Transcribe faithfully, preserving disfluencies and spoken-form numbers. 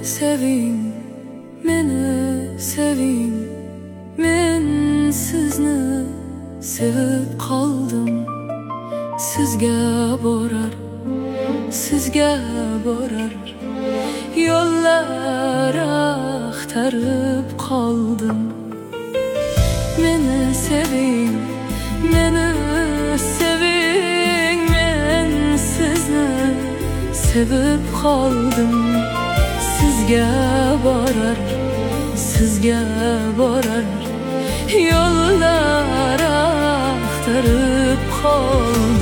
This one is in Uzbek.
Seving, meni seving, men sizni sevib qoldim. Sizga borar, sizga borar yo'llar axtarib qoldim. Meni seving, meni seving, men sizni sevib qoldim. Sizga borar, sizga borar yo'llar axtarib qoldim.